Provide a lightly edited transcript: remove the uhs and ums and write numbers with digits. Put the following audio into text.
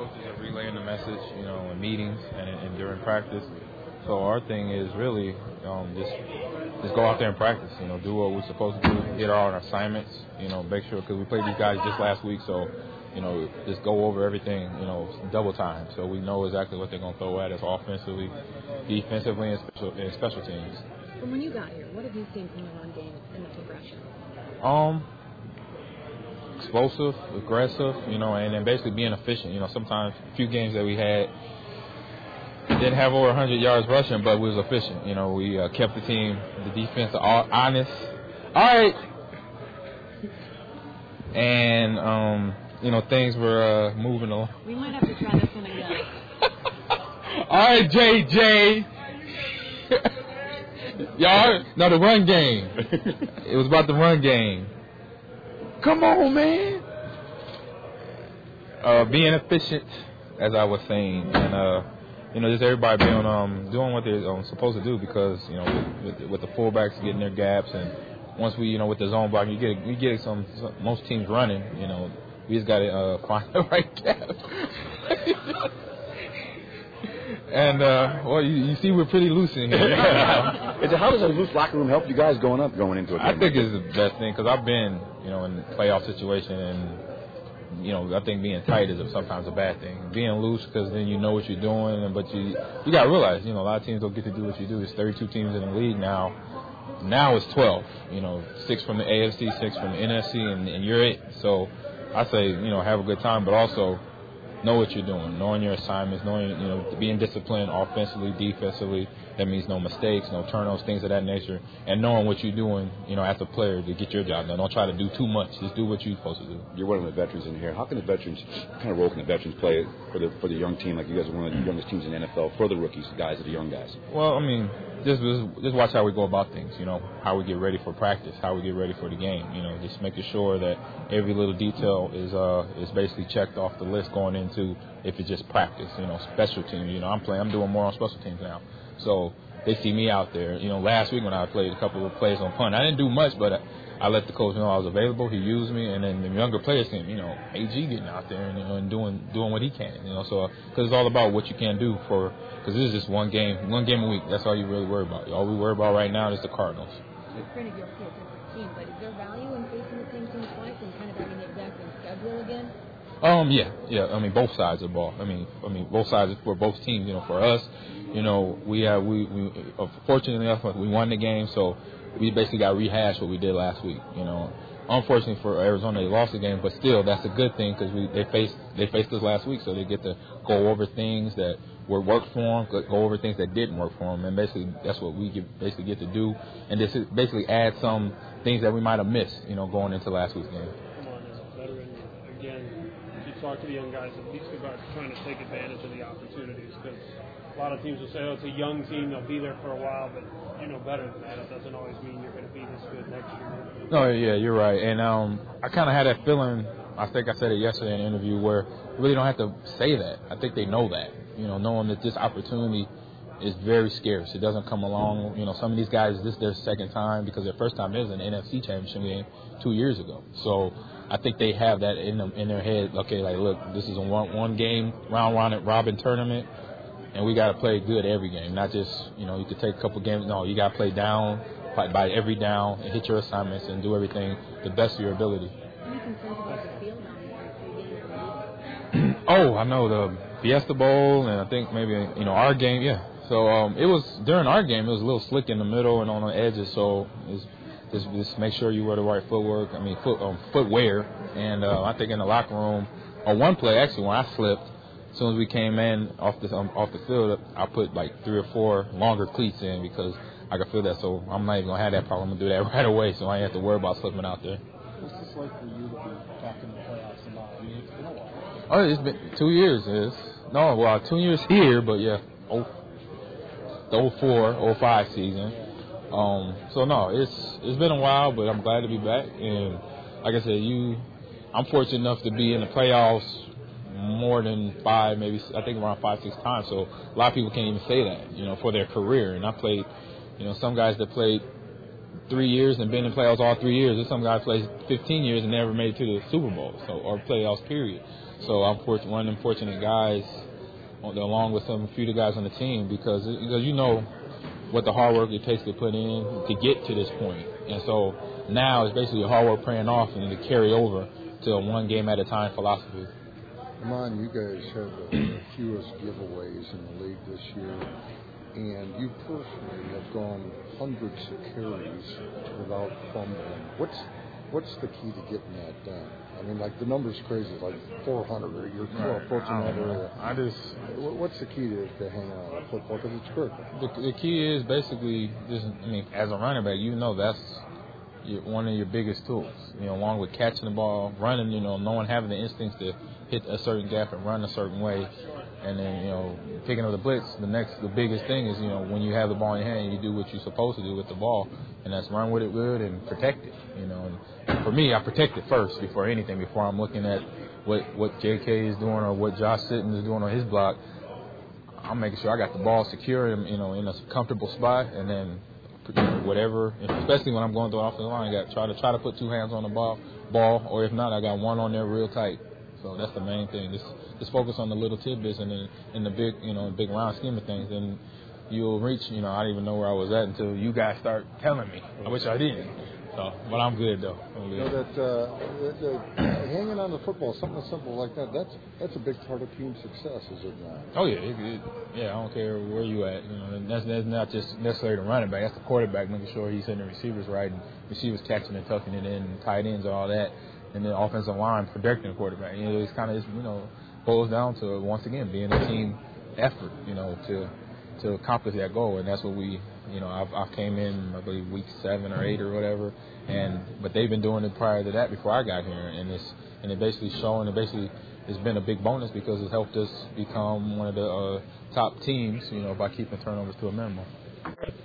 coaches are relaying the message, in meetings and during practice. So our thing is really just go out there and practice. Do what we're supposed to do, get our assignments. Make sure because we played these guys just last week, so just go over everything. Double time, so we know exactly what they're going to throw at us offensively, defensively, and special teams. From when you got here, what have you seen from the run game and the progression? Explosive, aggressive, and then basically being efficient. Sometimes a few games that we had didn't have over 100 yards rushing, but we was efficient. We kept the team, the defense honest. All right. And, things were moving along. We might have to try this one again. All right, JJ. Y'all, no, the run game. It was about the run game. Come on, man. Being efficient, as I was saying, and just everybody being doing what they're supposed to do because with the fullbacks getting their gaps, and once we with the zone blocking, you get some most teams running. We just got to find the right gap. And you see, we're pretty loose in here. How does a loose locker room help you guys going into a game? I think it's the best thing because I've been, in playoff situation, and I think being tight is sometimes a bad thing. Being loose because then you know what you're doing, but you got to realize, a lot of teams don't get to do what you do. There's 32 teams in the league now. Now it's 12. 6 from the AFC, 6 from the NFC, and you're it. So I say, have a good time, but also know what you're doing, knowing your assignments, knowing, being disciplined offensively, defensively. That means no mistakes, no turnovers, things of that nature, and knowing what you're doing, as a player to get your job done. Don't try to do too much. Just do what you're supposed to do. You're one of the veterans in here. How can the veterans, what kind of role can the veterans play for the young team? Like you guys are one of the youngest teams in the NFL for the rookies, guys, the young guys. Well, just watch how we go about things. How we get ready for practice, how we get ready for the game. Just making sure that every little detail is basically checked off the list going into if it's just practice. Special teams. I'm doing more on special teams now. So they see me out there. Last week when I played a couple of plays on punt, I didn't do much, but I let the coach know I was available. He used me, and then the younger players can, AG getting out there and doing what he can. So because it's all about what you can do because this is just one game a week. That's all you really worry about. All we worry about right now is the Cardinals. Granted, you'll play a different team, but is there value in facing the same team twice and kind of having the exact same schedule again? Yeah. Both sides of the ball. Both sides for both teams. For us, we fortunately enough we won the game, so we basically got rehashed what we did last week. Unfortunately for Arizona, they lost the game, but still that's a good thing because they faced us last week, so they get to go over things that worked for them, go over things that didn't work for them, and basically that's what we get to do, and just basically add some things that we might have missed, going into last week's game. Come on, as a veteran, again, you talk to the young guys at least about trying to take advantage of the opportunities because a lot of teams will say, it's a young team, they'll be there for a while, but you know better than that. It doesn't always mean you're going to be this good next year. No, yeah, you're right. And I kind of had that feeling, I think I said it yesterday in an interview, where you really don't have to say that. I think they know that, knowing that this opportunity is very scarce. It doesn't come along. Some of these guys, this is their second time because their first time is an NFC championship game 2 years ago. So I think they have that in their head. Okay, like, look, this is a one game round robin tournament, and we got to play good every game. Not just, you could take a couple games. No, you got to play down by every down and hit your assignments and do everything the best of your ability. Any concerns about the field down there? Oh, I know the Fiesta Bowl, and I think maybe our game. Yeah. So it was during our game. It was a little slick in the middle and on the edges. So just make sure you wear the right footwork. Footwear. And I think in the locker room, on one play actually when I slipped, as soon as we came in off the field, I put like 3 or 4 longer cleats in because I could feel that. So I'm not even gonna have that problem. I'm gonna do that right away. So I ain't have to worry about slipping out there. What's this like for you to be back in the playoffs and not? It's been a while. Oh, it's been 2 years. 2 years here, but yeah. The 04, 05 season. So no, it's been a while, but I'm glad to be back. And like I said, I'm fortunate enough to be in the playoffs more than 5, maybe I think around 5-6 times. So a lot of people can't even say that, for their career. And I played, some guys that played 3 years and been in playoffs all 3 years. There's some guys played 15 years and never made it to the Super Bowl, or playoffs period. So I'm one of the fortunate guys, along with a few of the guys on the team, because you know what the hard work it takes to put in to get to this point. And so now it's basically hard work paying off and to carry over to a one game at a time philosophy. Amon, you guys have the fewest giveaways in the league this year, and you personally have gone hundreds of carries without fumbling. What's the key to getting that done? I mean, like the number's crazy, like 400, or you're approaching that area. What's the key to hanging on the football? Because it's critical. The key is basically just, as a running back, you know that's one of your biggest tools. Along with catching the ball, running, knowing, having the instincts to hit a certain gap and run a certain way, and then picking up the blitz. The biggest thing is when you have the ball in your hand, you do what you're supposed to do with the ball, and that's run with it good and protect it. And for me, I protect it first before anything. Before I'm looking at what J.K. is doing or what Josh Sitton is doing on his block, I'm making sure I got the ball secure, in a comfortable spot, and then whatever. And especially when I'm going through the offensive line, I got to try to put two hands on the ball, or if not, I got one on there real tight. So that's the main thing. Just focus on the little tidbits, and then in the big, big round scheme of things, then you'll reach. I didn't even know where I was at until you guys start telling me. I wish I didn't. So, but I'm good though. Hanging on the football, something simple like that. That's a big part of team success, is it not? Oh yeah, I don't care where you at. That's not just necessarily the running back. That's the quarterback, making sure he's hitting the receivers right, and receivers catching and tucking it in, and tight ends and all that. And the offensive line protecting the quarterback. It's kind of boils down to, once again, being a team effort, to accomplish that goal. And that's what we, I came in, I believe, week 7 or 8 or whatever, but they've been doing it prior to that before I got here, and it basically showing, it's been a big bonus because it's helped us become one of the top teams, by keeping turnovers to a minimum.